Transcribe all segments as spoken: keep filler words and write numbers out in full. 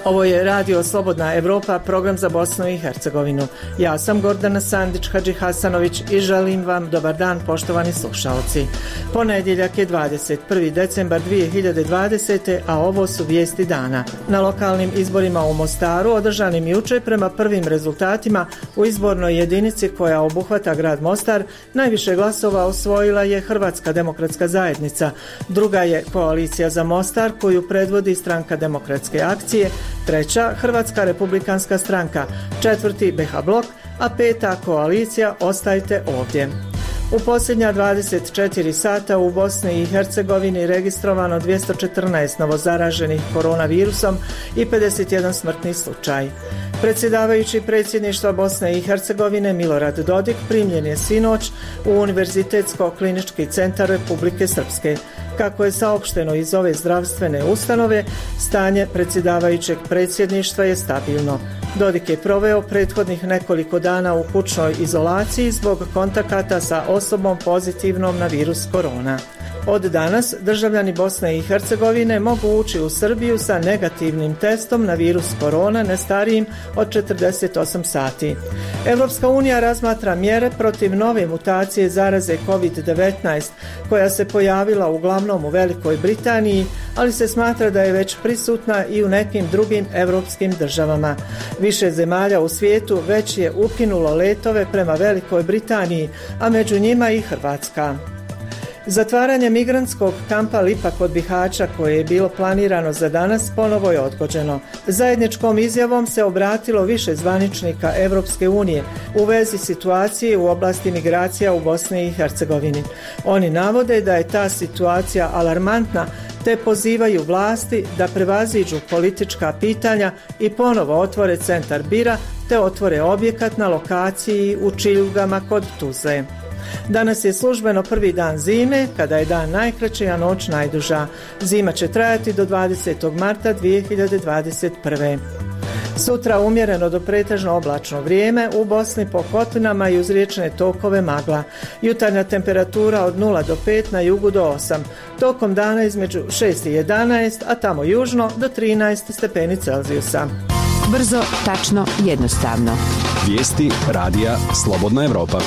Ovo je Radio Slobodna Evropa, program za Bosnu i Hercegovinu. Ja sam Gordana Sandić-Hadžihasanović i želim vam dobar dan, poštovani slušalci. Ponedjeljak je dvadeset prvi decembar dvije hiljade dvadesete. a ovo su vijesti dana. Na lokalnim izborima u Mostaru, održanim jučer prema prvim rezultatima u izbornoj jedinici koja obuhvata grad Mostar, najviše glasova osvojila je Hrvatska demokratska zajednica. Druga je Koalicija za Mostar, koju predvodi Stranka demokratske akcije, treća Hrvatska republikanska stranka, četvrti B H blok, a peta koalicija Ostajte ovdje. U posljednja dvadeset četiri sata u Bosni i Hercegovini registrovano dvjesto četrnaest novozaraženih koronavirusom i pedeset jedan smrtni slučaj. Predsjedavajući predsjedništva Bosne i Hercegovine Milorad Dodik primljen je sinoć u Univerzitetsko-klinički centar Republike Srpske. Kako je saopšteno iz ove zdravstvene ustanove, stanje predsjedavajućeg predsjedništva je stabilno. Dodik je proveo prethodnih nekoliko dana u kućnoj izolaciji zbog kontakata sa osobom pozitivnom na virus korona. Od danas državljani Bosne i Hercegovine mogu ući u Srbiju sa negativnim testom na virus korona ne starijim od četrdeset osam sati. Europska unija razmatra mjere protiv nove mutacije zaraze kovid devetnaest koja se pojavila uglavnom u Velikoj Britaniji, ali se smatra da je već prisutna i u nekim drugim europskim državama. Više zemalja u svijetu već je ukinulo letove prema Velikoj Britaniji, a među njima i Hrvatska. Zatvaranje migrantskog kampa Lipa kod Bihaća, koje je bilo planirano za danas, ponovo je odgođeno. Zajedničkom izjavom se obratilo više zvaničnika Europske unije u vezi situacije u oblasti migracija u Bosni i Hercegovini. Oni navode da je ta situacija alarmantna, te pozivaju vlasti da prevaziđu politička pitanja i ponovo otvore centar Bira, te otvore objekat na lokaciji u Čiljugama kod Tuzle. Danas je službeno prvi dan zime, kada je dan najkraći, a noć najduža. Zima će trajati do dvadesetog marta dvije hiljade dvadeset prve. Sutra umjereno do pretežno oblačno vrijeme, u Bosni po kotlinama i uz riječne tokove magla. Jutarnja temperatura od nula do pet, na jugu do osam. Tokom dana između šest i jedanaest, a tamo južno do trinaest stepeni Celzijusa. Brzo, tačno, jednostavno. Vijesti Radija Slobodna Evropa.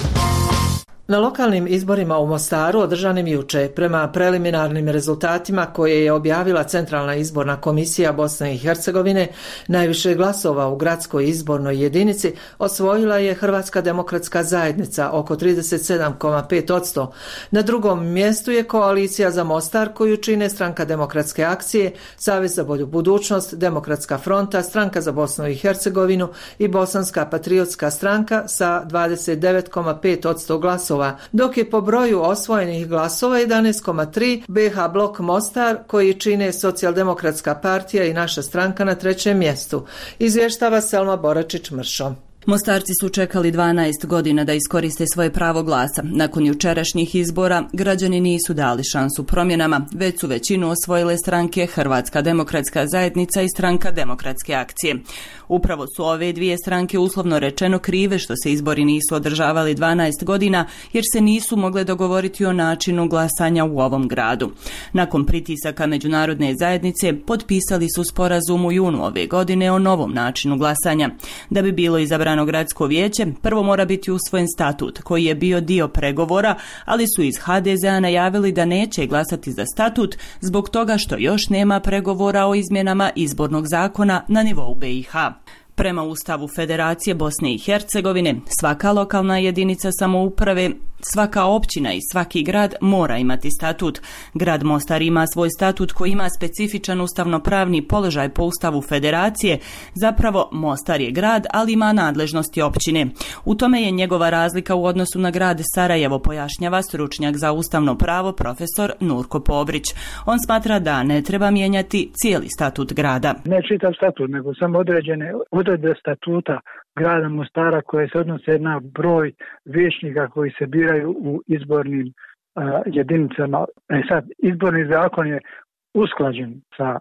Na lokalnim izborima u Mostaru, održanim jučer, prema preliminarnim rezultatima koje je objavila Centralna izborna komisija Bosne i Hercegovine, najviše glasova u gradskoj izbornoj jedinici osvojila je Hrvatska demokratska zajednica, oko trideset sedam zarez pet posto. Na drugom mjestu je Koalicija za Mostar, koju čine Stranka demokratske akcije, Savez za bolju budućnost, Demokratska fronta, Stranka za Bosnu i Hercegovinu i Bosanska patriotska stranka sa dvadeset devet zarez pet posto glasova, dok je po broju osvojenih glasova jedanaest zarez tri B H blok Mostar, koji čine Socijaldemokratska partija i Naša stranka na trećem mjestu, izvještava Selma Boračić-Mršo. Mostarci su čekali dvanaest godina da iskoriste svoje pravo glasa. Nakon jučerašnjih izbora građani nisu dali šansu promjenama, već su većinu osvojile stranke Hrvatska demokratska zajednica i Stranka demokratske akcije. Upravo su ove dvije stranke uslovno rečeno krive što se izbori nisu održavali dvanaest godina, jer se nisu mogle dogovoriti o načinu glasanja u ovom gradu. Nakon pritisaka međunarodne zajednice potpisali su sporazum u junu ove godine o novom načinu glasanja. Da bi bilo izabrano gradsko vijeće, prvo mora biti usvojen statut koji je bio dio pregovora, ali su iz H D Z a najavili da neće glasati za statut zbog toga što još nema pregovora o izmjenama izbornog zakona na nivou B i H. Prema Ustavu Federacije Bosne i Hercegovine, svaka lokalna jedinica samouprave, svaka općina i svaki grad mora imati statut. Grad Mostar ima svoj statut koji ima specifičan ustavnopravni položaj po Ustavu Federacije. Zapravo, Mostar je grad, ali ima nadležnosti općine. U tome je njegova razlika u odnosu na grad Sarajevo, pojašnjava stručnjak za ustavno pravo profesor Nurko Pobrić. On smatra da ne treba mijenjati cijeli statut grada. Ne čitav statut, nego samo određene odredbe statuta grada Mostara koje se odnose na broj vijećnika koji se biraju u izbornim uh, jedinicama. E sad, izborni zakon je usklađen sa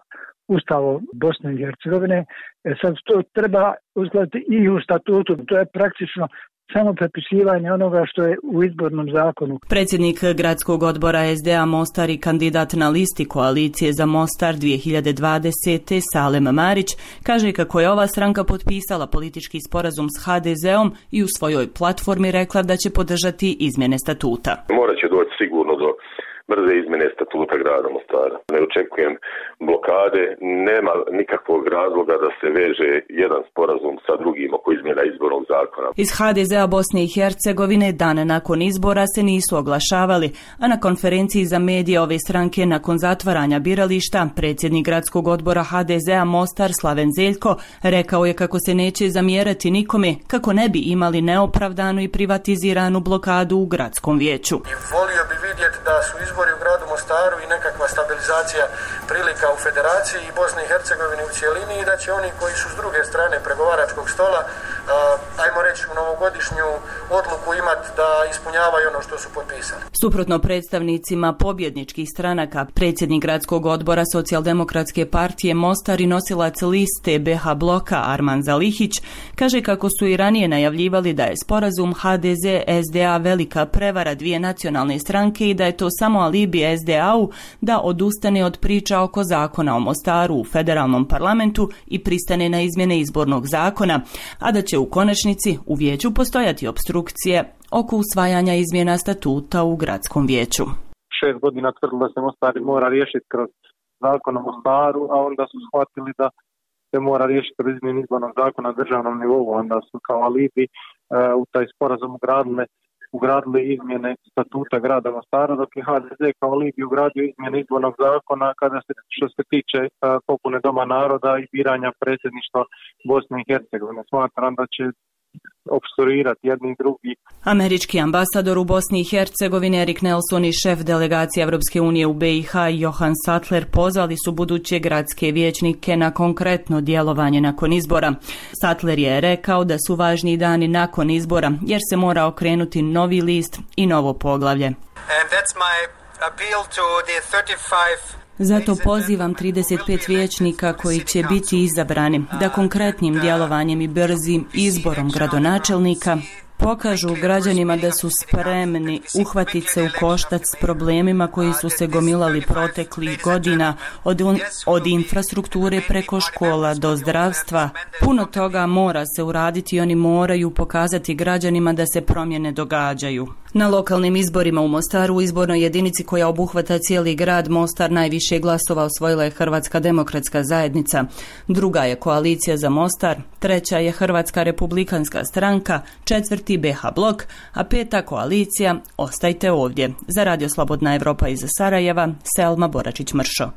Ustavom Bosne i Hercegovine. E sad to treba uskladiti i u statutu. To je praktično samo prepisivanje onoga što je u izbornom zakonu. Predsjednik gradskog odbora S D A Mostar i kandidat na listi koalicije za Mostar dvije hiljade dvadesete. Salem Marić kaže kako je ova stranka potpisala politički sporazum s H D Z-om i u svojoj platformi rekla da će podržati izmjene statuta. Morat će doći sigurno do brze izmjene statuta grada Mostara. Ne očekujem blokade, nema nikakvog razloga da se veže jedan sporazum sa drugim oko izmjena izbornog zakona. Iz H D Z-a Bosne i Hercegovine dan nakon izbora se nisu oglašavali, a na konferenciji za medije ove stranke nakon zatvaranja birališta predsjednik gradskog odbora H D Z-a Mostar Slaven Zeljko rekao je kako se neće zamjerati nikome kako ne bi imali neopravdanu i privatiziranu blokadu u gradskom vijeću. I volio bi vidjeti da su izbori u gradu Mostaru i nekakva stabilizacija prilika u Federaciji i Bosni i Hercegovini u cjelini i da će oni koji su s druge strane pregovaračkog stola, uh, ajmo reći u novogodišnju odluku imati da ispunjavaju ono što su potpisali. Suprotno predstavnicima pobjedničkih stranaka, predsjednik gradskog odbora Socijaldemokratske partije Mostar i nosilac liste B H bloka Arman Zalihić kaže kako su i ranije najavljivali da je sporazum H D Z S D A velika prevara dvije nacionalne stranke i da je to samo alibi S D A-u da odustane od priča oko zakona o Mostaru u federalnom parlamentu i pristane na izmjene izbornog zakona, a da će u konačnici u vijeću postojati opstrukcije oko usvajanja izmjena statuta u gradskom vijeću. Šest godina tvrdilo da se Mostar mora riješiti kroz zakon o Mostaru, a onda su shvatili da se mora riješiti kroz izmjene izbornog zakona na državnom nivou, onda su kao alibi uh, u taj sporazum ugradili ugradili izmjene statuta grada Mostara, dok je H D Z kao alibi ugradio izmjene izbornog zakona kada se, što se tiče uh, popune Doma naroda i biranja predsjedništva Bosne i Hercegovine. Smatram da će opstruirati jedni i drugi. Američki ambasador u Bosni i Hercegovini Erik Nelson i šef delegacije Evropske unije u B i H Johan Sattler pozvali su buduće gradske vijećnike na konkretno djelovanje nakon izbora. Sattler je rekao da su važni dani nakon izbora jer se mora okrenuti novi list i novo poglavlje. And that's my appeal to the thirty-five Zato pozivam trideset pet vijećnika koji će biti izabrani da konkretnim djelovanjem i brzim izborom gradonačelnika pokažu građanima da su spremni uhvatiti se u koštac s problemima koji su se gomilali proteklih godina, od, od infrastrukture preko škola do zdravstva. Puno toga mora se uraditi i oni moraju pokazati građanima da se promjene događaju. Na lokalnim izborima u Mostaru, u izbornoj jedinici koja obuhvata cijeli grad Mostar, najviše glasova osvojila je Hrvatska demokratska zajednica, druga je Koalicija za Mostar, treća je Hrvatska republikanska stranka, četvrti B H blok, a peta koalicija Ostajte ovdje. Za Radio Slobodna Evropa iz Sarajeva, Selma Boračić-Mršo.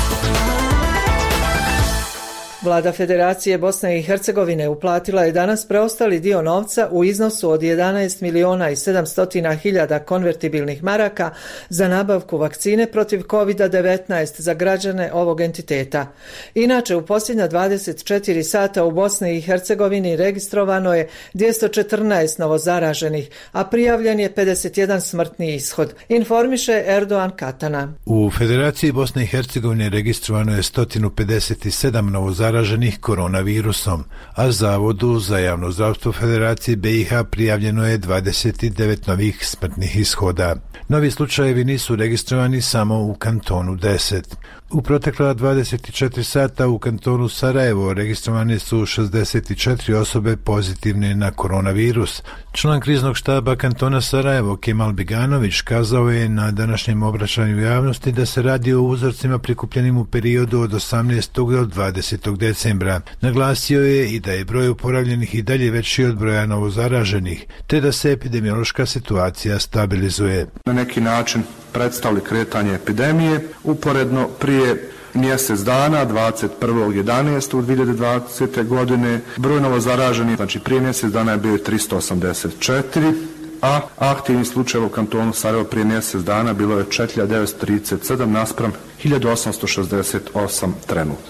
Vlada Federacije Bosne i Hercegovine uplatila je danas preostali dio novca u iznosu od jedanaest milijuna i sedamsto hiljada konvertibilnih maraka za nabavku vakcine protiv kovid devetnaest za građane ovog entiteta. Inače, u posljednja dvadeset četiri sata u Bosni i Hercegovini registrovano je dvjesto četrnaest novozaraženih, a prijavljen je pedeset jedan smrtni ishod, informiše Erdogan Katana. U Federaciji Bosne i Hercegovine registrovano je sto pedeset sedam novozaraženih zaraženih koronavirusom, a Zavodu za javno zdravstvo Federacije B i H prijavljeno je dvadeset devet novih smrtnih ishoda. Novi slučajevi nisu registrovani samo u kantonu deset. U protekla dvadeset četiri sata u kantonu Sarajevo registrovane su šezdeset četiri osobe pozitivne na koronavirus. Član kriznog štaba kantona Sarajevo Kemal Beganović kazao je na današnjem obraćanju javnosti da se radi o uzorcima prikupljenim u periodu od osamnaestog do dvadesetog decembra. Naglasio je i da je broj oporavljenih i dalje veći od broja novozaraženih, te da se epidemiološka situacija stabilizuje. Na neki način predstavili kretanje epidemije. Uporedno prije mjesec dana, dvadeset prvog jedanaestog dvije hiljade dvadesete. godine, broj novozaraženih, znači prije mjesec dana je bio tristo osamdeset četiri, a aktivnih slučajeva u kantonu Sarajevo prije mjesec dana bilo je četiri hiljade devetsto trideset sedam naspram hiljadu osamsto šezdeset osam trenutno.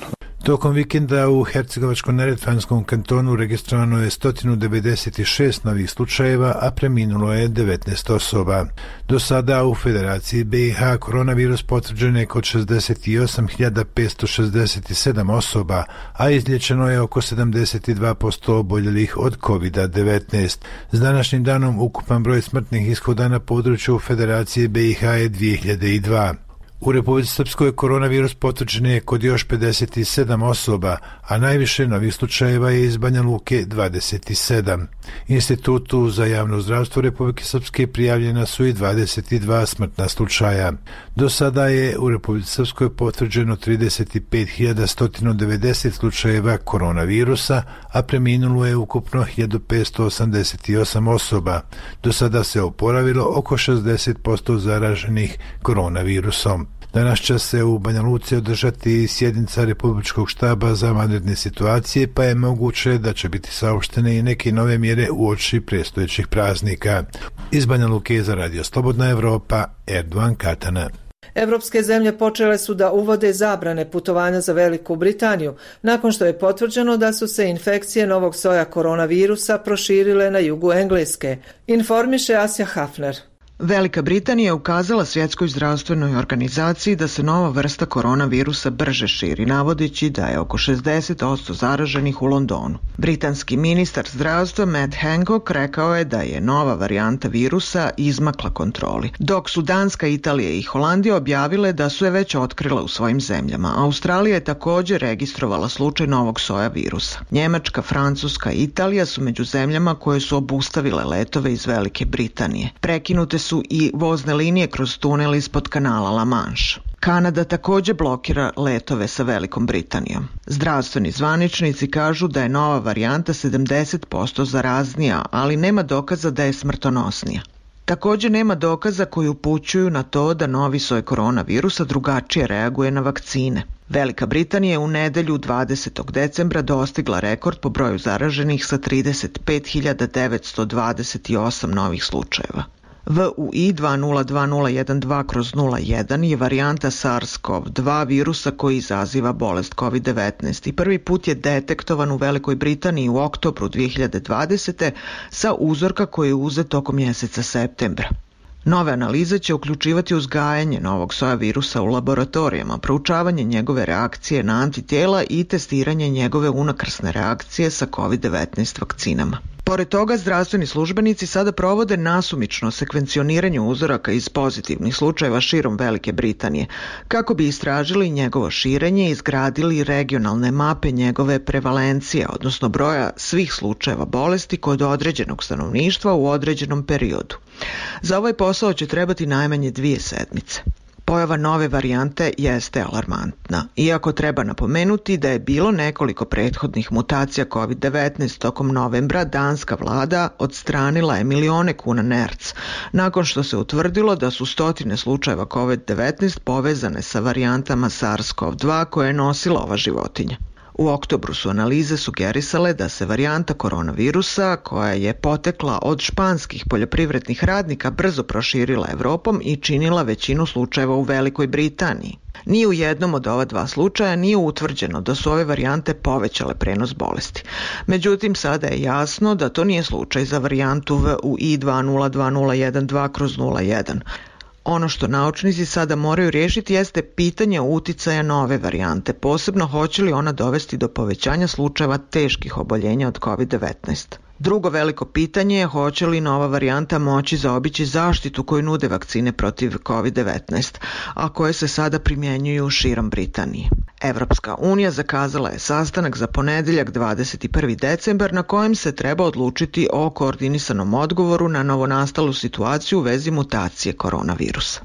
Tokom vikenda u Hercegovačko-neretvanskom kantonu registrovano je sto devedeset šest novih slučajeva, a preminulo je devetnaest osoba. Do sada u Federaciji B i H koronavirus potvrđen je kod šezdeset osam hiljada petsto šezdeset sedam osoba, a izlječeno je oko sedamdeset dva posto oboljelih od kovid devetnaest. S današnjim danom ukupan broj smrtnih ishoda na području Federacije B i H je dvije hiljade dva. U Republici Srpskoj koronavirus potvrđen je kod još pedeset sedam osoba, a najviše novih slučajeva je iz Banja Luke dvadeset sedam. Institutu za javno zdravstvo Republike Srpske prijavljena su i dvadeset dva smrtna slučaja. Do sada je u Republici Srpskoj potvrđeno trideset pet hiljada sto devedeset slučajeva koronavirusa, a preminulo je ukupno hiljadu petsto osamdeset osam osoba. Do sada se oporavilo oko šezdeset posto zaraženih koronavirusom. Danas će se u Banja Luci održati sjednica Republičkog štaba za vanredne situacije, pa je moguće da će biti saopštene i neke nove mjere uoči predstojećih praznika. Iz Banja Luke za Radio Slobodna Evropa, Erdovan Katana. Evropske zemlje počele su da uvode zabrane putovanja za Veliku Britaniju, nakon što je potvrđeno da su se infekcije novog soja koronavirusa proširile na jugu Engleske, informiše Asja Hafner. Velika Britanija je ukazala Svjetskoj zdravstvenoj organizaciji da se nova vrsta koronavirusa brže širi, navodeći da je oko šezdeset posto zaraženih u Londonu. Britanski ministar zdravstva Matt Hancock rekao je da je nova varijanta virusa izmakla kontroli, dok su Danska, Italija i Holandija objavile da su je već otkrile u svojim zemljama. Australija je također registrovala slučaj novog soja virusa. Njemačka, Francuska i Italija su među zemljama koje su obustavile letove iz Velike Britanije. Prekinute su i vozne linije kroz tunel ispod kanala La Manche. Kanada također blokira letove sa Velikom Britanijom. Zdravstveni zvaničnici kažu da je nova varijanta sedamdeset posto zaraznija, ali nema dokaza da je smrtonosnija. Također nema dokaza koji upućuju na to da novi soj koronavirusa drugačije reaguje na vakcine. Velika Britanija je u nedelju dvadesetog decembra dostigla rekord po broju zaraženih sa trideset pet hiljada devetsto dvadeset osam novih slučajeva. V U I dva nula dva nula jedan dva nula jedan je varijanta SARS-CoV dva virusa koji izaziva bolest kovid devetnaest i prvi put je detektovan u Velikoj Britaniji u oktobru dvije hiljade dvadesete. sa uzorka koji je uzet tokom mjeseca septembra. Nove analize će uključivati uzgajanje novog soja virusa u laboratorijama, proučavanje njegove reakcije na antitijela i testiranje njegove unakrsne reakcije sa kovid devetnaest vakcinama. Pored toga, zdravstveni službenici sada provode nasumično sekvencioniranje uzoraka iz pozitivnih slučajeva širom Velike Britanije, kako bi istražili njegovo širenje i izgradili regionalne mape njegove prevalencije, odnosno broja svih slučajeva bolesti kod određenog stanovništva u određenom periodu. Za ovaj posao će trebati najmanje dvije sedmice. Pojava nove varijante jeste alarmantna, iako treba napomenuti da je bilo nekoliko prethodnih mutacija kovid devetnaest tokom novembra, danska vlada odstranila je milione kuna nerc, nakon što se utvrdilo da su stotine slučajeva kovid devetnaest povezane sa varijantama SARS-CoV dva koje je nosila ova životinja. U oktobru su analize sugerisale da se varijanta koronavirusa, koja je potekla od španskih poljoprivrednih radnika, brzo proširila Evropom i činila većinu slučajeva u Velikoj Britaniji. Ni u jednom od ova dva slučaja nije utvrđeno da su ove varijante povećale prenos bolesti. Međutim, sada je jasno da to nije slučaj za varijantu V U I dva nula dva nula jedan dva nula jedan. Ono što naučnici sada moraju riješiti jeste pitanje uticaja nove varijante, posebno hoće li ona dovesti do povećanja slučajeva teških oboljenja od kovid devetnaest. Drugo veliko pitanje je hoće li nova varijanta moći zaobići zaštitu koju nude vakcine protiv kovid devetnaest, a koje se sada primjenjuju širom Britanije. Evropska unija zakazala je sastanak za ponedjeljak dvadeset prvi decembar na kojem se treba odlučiti o koordinisanom odgovoru na novonastalu situaciju u vezi mutacije koronavirusa.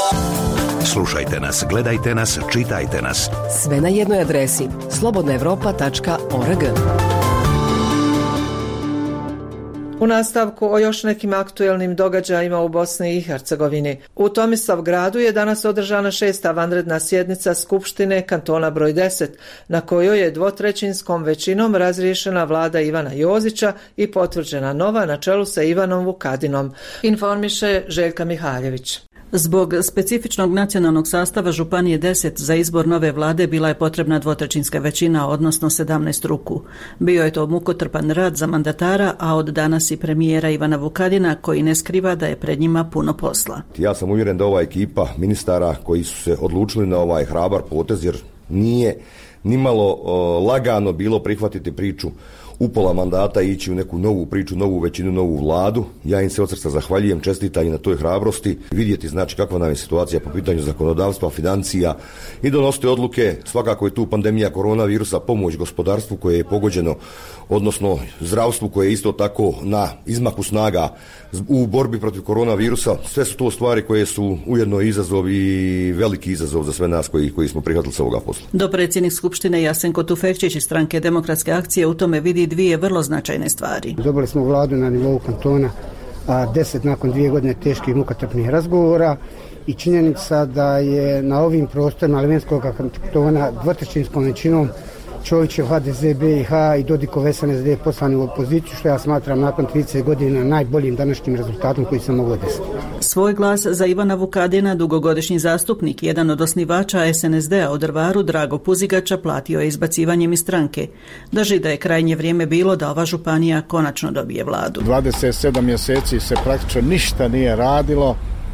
Slušajte nas, gledajte nas, čitajte nas. Sve na jednoj adresi slobodna evropa tačka org. U nastavku o još nekim aktuelnim događajima u Bosni i Hercegovini. U Tomislavgradu je danas održana šesta vanredna sjednica Skupštine kantona broj deset, na kojoj je dvotrećinskom većinom razriješena vlada Ivana Jozića i potvrđena nova na čelu sa Ivanom Vukadinom, informiše Željka Mihaljević. Zbog specifičnog nacionalnog sastava Županije deset za izbor nove vlade bila je potrebna dvotrećinska većina, odnosno sedamnaest ruku. Bio je to mukotrpan rad za mandatara, a od danas i premijera Ivana Vukadina, koji ne skriva da je pred njima puno posla. Ja sam uvjeren da ova ekipa ministara koji su se odlučili na ovaj hrabar potez, jer nije nimalo uh, lagano bilo prihvatiti priču upola mandata i ići u neku novu priču, novu većinu, novu vladu. Ja im se od srca zahvaljujem, čestitam i na toj hrabrosti. Vidjeti znači kakva nam je situacija po pitanju zakonodavstva, financija i donositi odluke. Svakako je tu pandemija koronavirusa, pomoć gospodarstvu koje je pogođeno, odnosno zdravstvu koje je isto tako na izmaku snaga u borbi protiv koronavirusa. Sve su to stvari koje su ujedno izazov i veliki izazov za sve nas koji, koji smo prihvatili se ovoga posla. Dopredsjednik Skupštine Jasenko Tufekčić iz stranke Demokratske akcije u tome vidi dvije vrlo značajne stvari. Dobili smo vladu na nivou kantona, a deset nakon dvije godine teških mukotrpnih razgovora i činjenica da je na ovim prostorima Livenskog kantona dvotrećinskom većinom Čovićev H D Z B i H i Dodikov S N S D poslani u opoziciju, što ja smatram nakon trideset godina najboljim današnjim rezultatom koji se moglo desiti. Svoj glas za Ivana Vukadina, dugogodišnji zastupnik, jedan od osnivača S N S D-a u Drvaru, Drago Puzigača, platio je izbacivanjem iz stranke. Drži da je krajnje vrijeme bilo da ova županija konačno dobije vladu. dvadeset sedam mjeseci se praktično ništa nije radilo.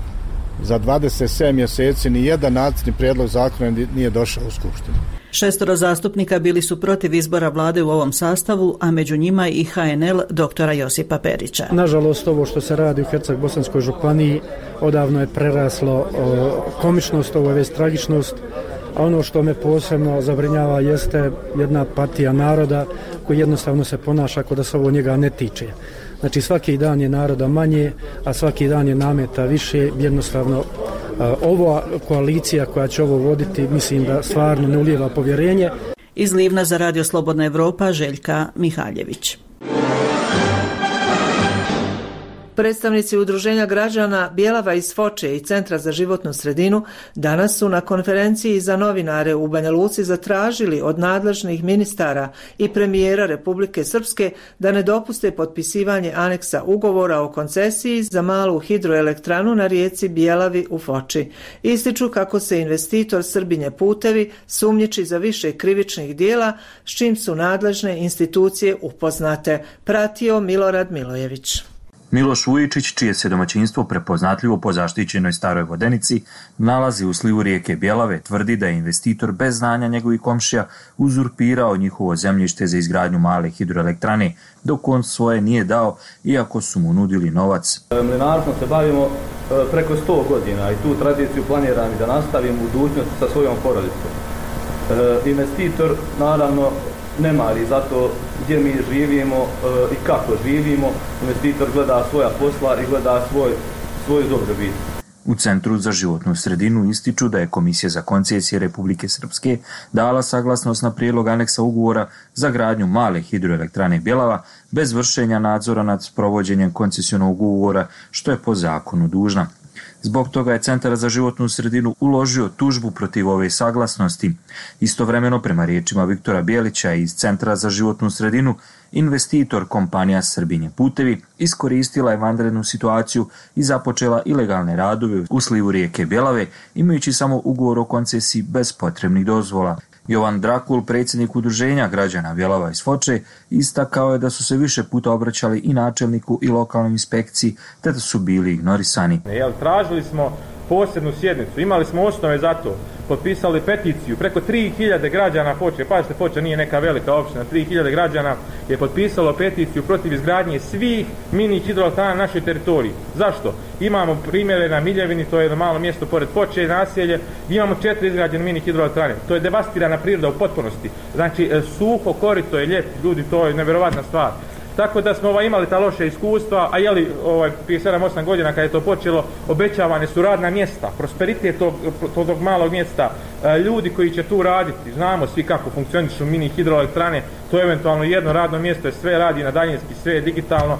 Za dvadeset sedam mjeseci ni jedan nacrtni prijedlog zakona nije došao u Skupštinu. Šestoro zastupnika bili su protiv izbora vlade u ovom sastavu, a među njima i H N L doktora Josipa Perića. Nažalost, ovo što se radi u Herceg-Bosanskoj županiji odavno je preraslo o, komičnost, ovo je već tragičnost, a ono što me posebno zabrinjava jeste jedna partija naroda koji jednostavno se ponaša kao da se ovo njega ne tiče. Znači svaki dan je naroda manje, a svaki dan je nameta više. Jednostavno ova koalicija koja će ovo voditi, mislim da stvarno ne ulijeva povjerenje. Iz Livna za Radio Slobodna Evropa, Željka Mihaljević. Predstavnici Udruženja građana Bjelava iz Foče i Centra za životnu sredinu danas su na konferenciji za novinare u Banja Luci zatražili od nadležnih ministara i premijera Republike Srpske da ne dopuste potpisivanje aneksa ugovora o koncesiji za malu hidroelektranu na rijeci Bjelavi u Foči. Ističu kako se investitor Srbinje putevi sumnjiči za više krivičnih dijela, s čim su nadležne institucije upoznate. Pratio Milorad Milojević. Miloš Vujičić, čije se domaćinstvo prepoznatljivo po zaštićenoj Staroj Vodenici nalazi u slivu rijeke Bjelave, tvrdi da je investitor bez znanja njegovih komšija uzurpirao njihovo zemljište za izgradnju male hidroelektrane, dok on svoje nije dao, iako su mu nudili novac. Mlinarstvom se bavimo preko sto godina i tu tradiciju planiram da nastavim u budućnosti sa svojom porodicom. E, investitor, naravno, ne mari zato gdje mi živimo e, i kako živimo. Investitor gleda svoja posla i gleda svoj, svoju dobrobit. U Centru za životnu sredinu ističu da je Komisija za koncesije Republike Srpske dala saglasnost na prijedlog aneksa ugovora za gradnju male hidroelektrane Bjelava bez vršenja nadzora nad provođenjem koncesionog ugovora, što je po zakonu dužna. Zbog toga je Centar za životnu sredinu uložio tužbu protiv ove saglasnosti. Istovremeno, prema riječima Viktora Bijelića iz Centra za životnu sredinu, investitor kompanija Srbinje putevi iskoristila je vanrednu situaciju i započela ilegalne radove u slivu rijeke Bjelave, imajući samo ugovor o koncesiji bez potrebnih dozvola. Jovan Drakul, predsjednik Udruženja građana Bjelava iz Foče, istakao je da su se više puta obraćali i načelniku i lokalnoj inspekciji, te da su bili ignorisani. Jel, tražili smo posebnu sjednicu, imali smo osnove za to, potpisali peticiju, preko tri hiljade građana Foče, pazite, Foča nije neka velika opština, tri hiljade građana je potpisalo peticiju protiv izgradnje svih mini hidroelektrana na našoj teritoriji. Zašto? Imamo primjere na Miljevini, to je jedno malo mjesto pored Foče, naselje, imamo četiri izgrađene mini hidroelektrane. To je devastirana priroda u potpunosti. Znači, suho korito je ljeti, ljudi, to je nevjerovatna stvar. Tako da smo ovaj, imali ta loše iskustva, a jeli ovaj, prije sedam osam godina kada je to počelo, obećavane su radna mjesta, prosperitet tog, tog malog mjesta, ljudi koji će tu raditi, znamo svi kako funkcionišu mini hidroelektrane, to je eventualno jedno radno mjesto, sve radi na daljinski, sve je digitalno,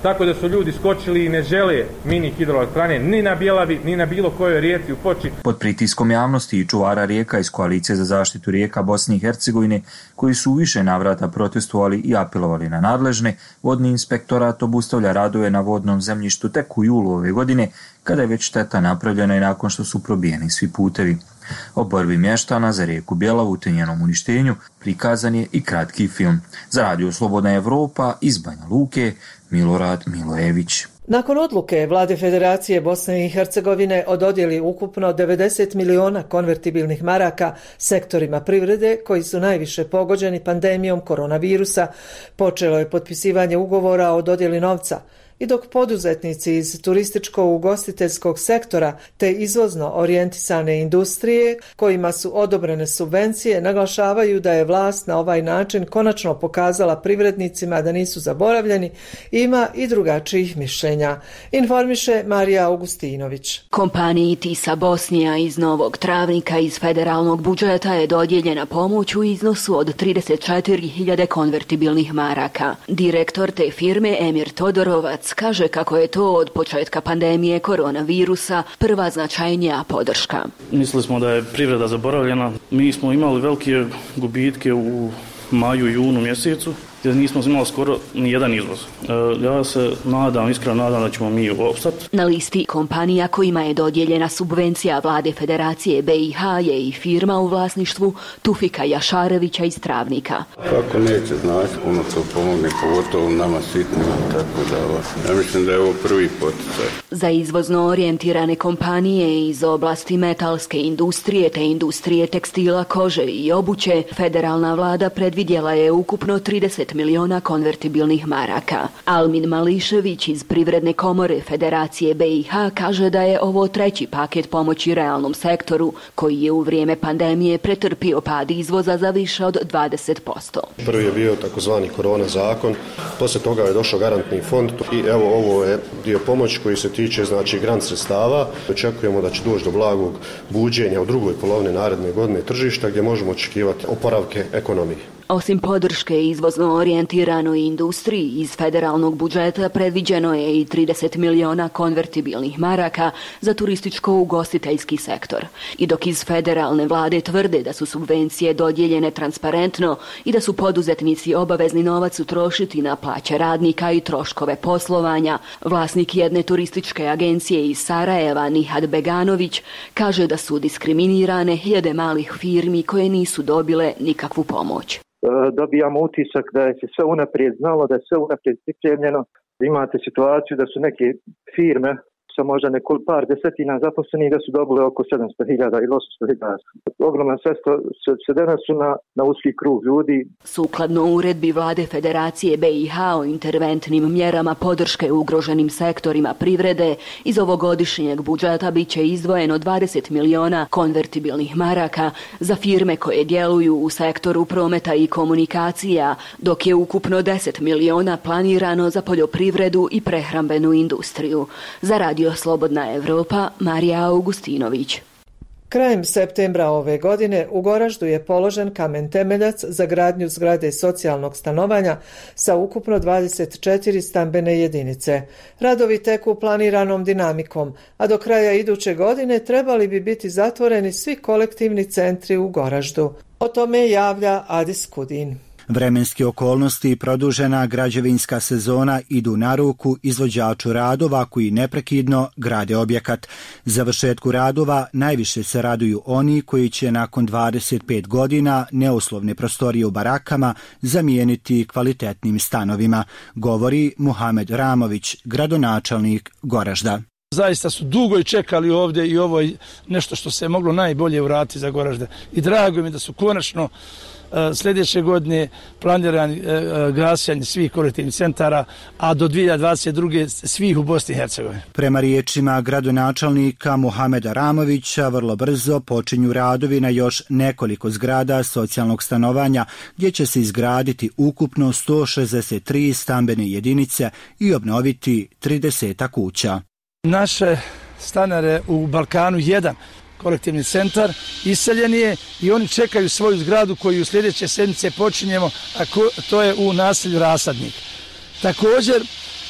tako da su ljudi skočili i ne žele mini hidroelektrane ni na Bjelavi, ni na bilo kojoj rijeci u Foči. Pod pritiskom javnosti i čuvara rijeka iz Koalicije za zaštitu rijeka Bosne i Hercegovine, koji su u više navrata protestovali i apelovali na nadležne, vodni inspektorat obustavlja radove na vodnom zemljištu tek u julu ove godine, kada je već šteta napravljena i nakon što su probijeni svi putevi. O borbi mještana za rijeku Bjelavu te njenom uništenju prikazan je i kratki film. Za Radio Slobodna Evropa iz Banja Luke, Milorad Milojević. Nakon odluke Vlade Federacije Bosne i Hercegovine o dodjeli ukupno devedeset miliona konvertibilnih maraka sektorima privrede koji su najviše pogođeni pandemijom koronavirusa, počelo je potpisivanje ugovora o dodjeli novca. I dok poduzetnici iz turističko-ugostiteljskog sektora te izvozno orijentisane industrije kojima su odobrene subvencije naglašavaju da je vlast na ovaj način konačno pokazala privrednicima da nisu zaboravljeni, ima i drugačijih mišljenja. Informiše Marija Augustinović. Kompaniji Tisa Bosnija iz Novog Travnika iz federalnog budžeta je dodijeljena pomoć u iznosu od trideset četiri hiljade konvertibilnih maraka. Direktor te firme Emir Todorovac kaže kako je to od početka pandemije koronavirusa prva značajnija podrška. Mislili smo da je privreda zaboravljena. Mi smo imali velike gubitke u maju i junu mjesecu, gdje nismo imali skoro ni jedan izvoz. E, ja se nadam, iskreno nadam da ćemo mi opstati. Na listi kompanija kojima je dodijeljena subvencija Vlade Federacije B i H je i firma u vlasništvu Tufika Jašarevića iz Travnika. Kako neće znači, puno to pomogne, pogotovo nama sitnima, tako da ja mislim da je ovo prvi poticaj. Za izvozno orijentirane kompanije iz oblasti metalske industrije te industrije tekstila, kože i obuće, federalna vlada predvidjela je ukupno trideset miliona konvertibilnih maraka. Almin Mališević iz Privredne komore Federacije B i H kaže da je ovo treći paket pomoći realnom sektoru koji je u vrijeme pandemije pretrpio pad izvoza za više od dvadeset posto. Prvi je bio takozvani korona zakon, poslije toga je došao garantni fond i evo ovo je dio pomoći koji se tiče znači grant sredstava. Očekujemo da će doći do blagog buđenja u drugoj polovini naredne godine tržišta gdje možemo očekivati oporavke ekonomije. Osim podrške izvozno orijentiranoj industriji iz federalnog budžeta predviđeno je i trideset miliona konvertibilnih maraka za turističko-ugostiteljski sektor. I dok iz federalne vlade tvrde da su subvencije dodijeljene transparentno i da su poduzetnici obavezni novac utrošiti na plaće radnika i troškove poslovanja, vlasnik jedne turističke agencije iz Sarajeva, Nihad Beganović, kaže da su diskriminirane hiljade malih firmi koje nisu dobile nikakvu pomoć. Dobijamo utisak da je se sve unaprijed znalo, da je sve unaprijed pripremljeno. Imate situaciju da su neke firme sa možda nekol par desetina zaposlenih da su dobile oko sedamsto hiljada ili osamsto hiljada. Ogromna sredstva se danas su na, na uski krug ljudi. Sukladno uredbi Vlade Federacije B i H o interventnim mjerama podrške ugroženim sektorima privrede, iz ovogodišnjeg budžeta bit će izdvojeno dvadeset miliona konvertibilnih maraka za firme koje djeluju u sektoru prometa i komunikacija, dok je ukupno deset miliona planirano za poljoprivredu i prehrambenu industriju. Za Radio Slobodna Evropa, Marija Augustinović. Krajem septembra ove godine u Goraždu je položen kamen temeljac za gradnju zgrade socijalnog stanovanja sa ukupno dvadeset četiri stambene jedinice. Radovi teku planiranom dinamikom, a do kraja iduće godine trebali bi biti zatvoreni svi kolektivni centri u Goraždu. O tome javlja Adis Kudin. Vremenske okolnosti i produžena građevinska sezona idu na ruku izvođaču radova koji neprekidno grade objekat. Završetku radova najviše se raduju oni koji će nakon dvadeset pet godina neuslovne prostorije u barakama zamijeniti kvalitetnim stanovima, govori Muhamed Ramović, gradonačelnik Goražda. Zaista su dugo i čekali ovdje i ovo je nešto što se je moglo najbolje uraditi za Goražde. I drago mi da su konačno sljedeće godine planirani gasanje svih kolektivnih centara, a do dvije hiljade dvadeset druge svih u Bosni i Hercegovini. Prema riječima gradonačelnika Muhameda Ramovića, vrlo brzo počinju radovi na još nekoliko zgrada socijalnog stanovanja, gdje će se izgraditi ukupno sto šezdeset tri stambene jedinice i obnoviti trideset kuća. Naše stanare u Balkanu jedan kolektivni centar iseljen je i oni čekaju svoju zgradu koju u sljedeće sedmice počinjemo, a ko, to je u naselju Rasadnik. Također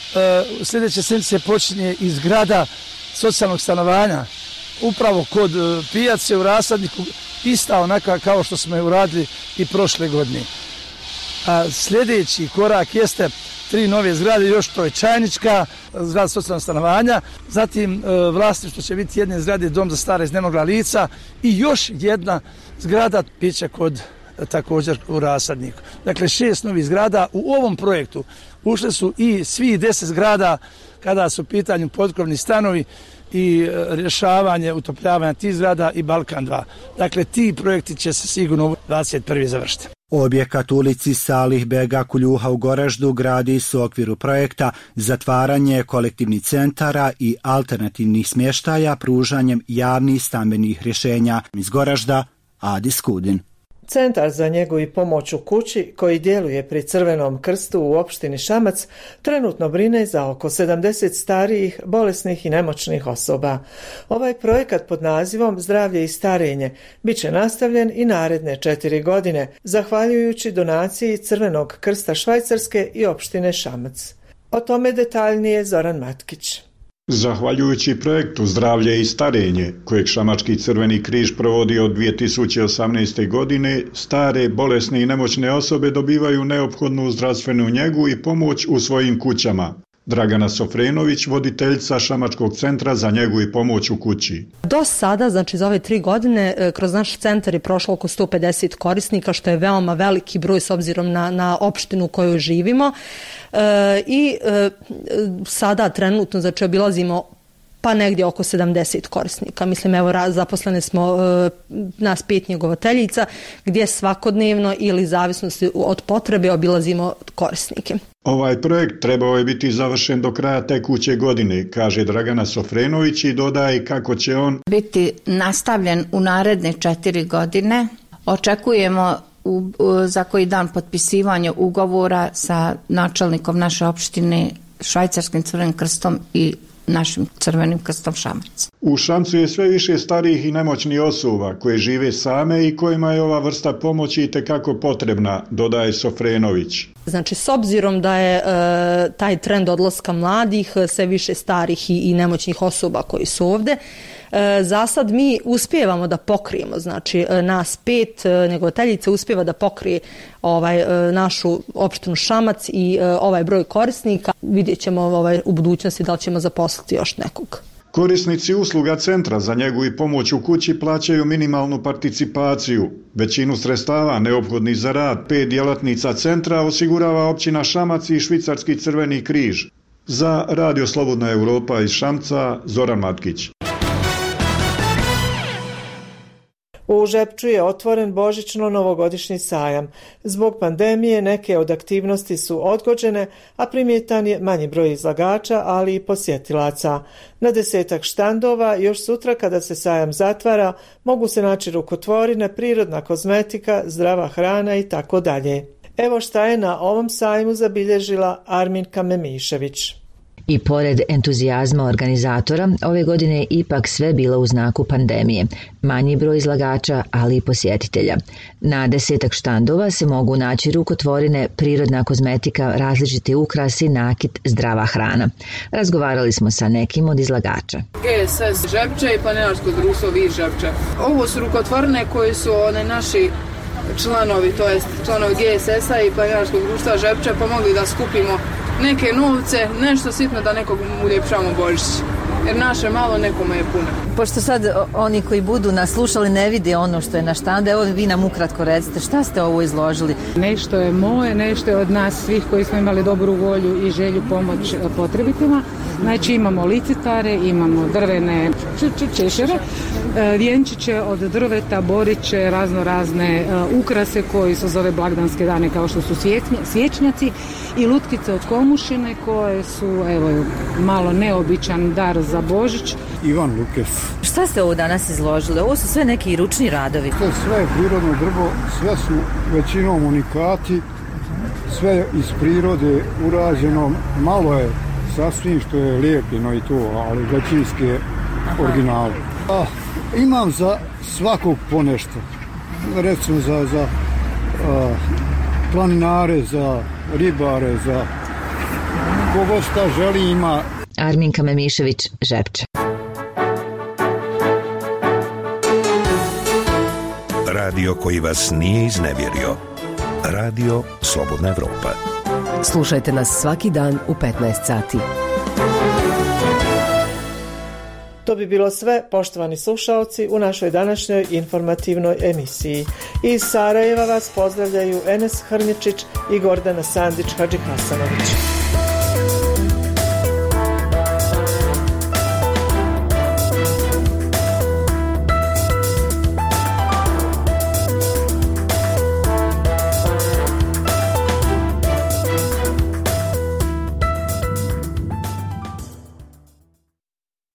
sljedeće sedmice počinje i zgrada socijalnog stanovanja, upravo kod pijace u Rasadniku, ista onaka kao što smo je uradili i prošle godine. A sljedeći korak jeste tri nove zgrade, još to je Čajnička, zgrada socijalnog stanovanja, zatim vlasništvo će biti jedne zgrade, dom za stara iznemogla lica i još jedna zgrada pića kod također u Rasadniku. Dakle, šest novih zgrada. U ovom projektu ušle su i svi deset zgrada kada su u pitanju potkrovni stanovi i rješavanje utopljavanja tih zgrada i Balkan dva. Dakle, ti projekti će se sigurno u dvadeset prvi završiti. Objekat u ulici Salih Bega Kuljuha u Goraždu gradi se u okviru projekta zatvaranje kolektivnih centara i alternativnih smještaja pružanjem javnih stambenih rješenja. Iz Goražda, Adi Skudin. Centar za njegu i pomoć u kući, koji djeluje pri Crvenom krstu u opštini Šamac, trenutno brine za oko sedamdeset starijih, bolesnih i nemoćnih osoba. Ovaj projekat pod nazivom Zdravlje i starenje bit će nastavljen i naredne četiri godine, zahvaljujući donaciji Crvenog krsta Švajcarske i opštine Šamac. O tome detaljnije Zoran Matkić. Zahvaljujući projektu Zdravlje i starenje, kojeg Šamački Crveni križ provodi od dvije tisuće osamnaeste. godine, stare, bolesne i nemoćne osobe dobivaju neophodnu zdravstvenu njegu i pomoć u svojim kućama. Dragana Sofrenović, voditeljica Šamačkog centra za njegu i pomoć u kući. Do sada, znači za ove tri godine, kroz naš centar je prošlo oko sto pedeset korisnika, što je veoma veliki broj s obzirom na, na opštinu u kojoj živimo. E, I e, sada trenutno, znači obilazimo pa negdje oko sedamdeset korisnika. Mislim, evo, zaposlene smo e, nas pet njegovateljica, gdje svakodnevno ili zavisnosti od potrebe obilazimo korisnike. Ovaj projekt trebao je biti završen do kraja tekuće godine, kaže Dragana Sofrenović i dodaje kako će on biti nastavljen u naredne četiri godine. Očekujemo u, u, za koji dan potpisivanje ugovora sa načelnikom naše opštine, Švajcarskim Crvenim krstom i našim Crvenim krstom Šamac. U Šamcu je sve više starijih i nemoćnih osoba koje žive same i kojima je ova vrsta pomoći itekako potrebna, dodaje Sofrenović. Znači, s obzirom da je e, taj trend odlaska mladih, sve više starih i, i nemoćnih osoba koji su ovde, e, za sad mi uspijevamo da pokrijemo, znači nas pet e, njegovateljice uspijeva da pokrije ovaj, e, našu opštinu Šamac i e, ovaj broj korisnika. Vidjet ćemo ovaj, u budućnosti da li ćemo zaposliti još nekog. Korisnici usluga Centra za njegu i pomoć u kući plaćaju minimalnu participaciju. Većinu sredstava neophodnih za rad pet djelatnica centra osigurava općina Šamac i Švicarski Crveni križ. Za Radio Slobodna Europa iz Šamca, Zoran Matkić. U Žepču je otvoren božićno-novogodišnji sajam. Zbog pandemije neke od aktivnosti su odgođene, a primjetan je manji broj izlagača, ali i posjetilaca. Na desetak štandova još sutra kada se sajam zatvara mogu se naći rukotvorine, prirodna kozmetika, zdrava hrana i tako dalje. Evo šta je na ovom sajmu zabilježila Arminka Memišević. I pored entuzijazma organizatora, ove godine je ipak sve bilo u znaku pandemije. Manji broj izlagača, ali i posjetitelja. Na desetak štandova se mogu naći rukotvorine, prirodna kozmetika, različiti ukrasi, nakit, zdrava hrana. Razgovarali smo sa nekim od izlagača. G S S Žepče i Planinarsko društvo Vir Žepče. Ovo su rukotvorine koji su one naši članovi, to jest članovi G S S-a i Planinarskog društva Žepče pomogli da skupimo neke novce, nešto sitno da nekog uljepšamo Božić. Jer naše malo, nekome je puno. Pošto sad oni koji budu nas slušali ne vide ono što je na štandu, evo vi nam ukratko recite šta ste ovo izložili. Nešto je moje, nešto je od nas svih koji smo imali dobru volju i želju pomoć potrebitima. Znači imamo licitare, imamo drvene češere, vjenčiće od drveta, boriće, razno razne ukrase koji su za ove blagdanske dane kao što su svječnjaci i lutkice od komušine koje su evo malo neobičan dar za Božić. Ivan Lukes. Šta ste ovo danas izložili? Ovo su sve neki ručni radovi. To sve je prirodno drvo, sve su većinom unikati, sve iz prirode urađeno, malo je sasvim što je lijepino i to, ali većinski je original. A, imam za svakog ponešto, recimo za, za a, planinare, za ribare, za kogod šta želi ima. Arminka Memišević, Žepče. Radio koji vas nije iznevjerio. Radio Slobodna Evropa. Slušajte nas svaki dan u petnaest sati. To bi bilo sve, poštovani slušaoci, u našoj današnjoj informativnoj emisiji. Iz Sarajeva vas pozdravljaju Enes Hrnječić i Gordana Sandić Hadžihasanović.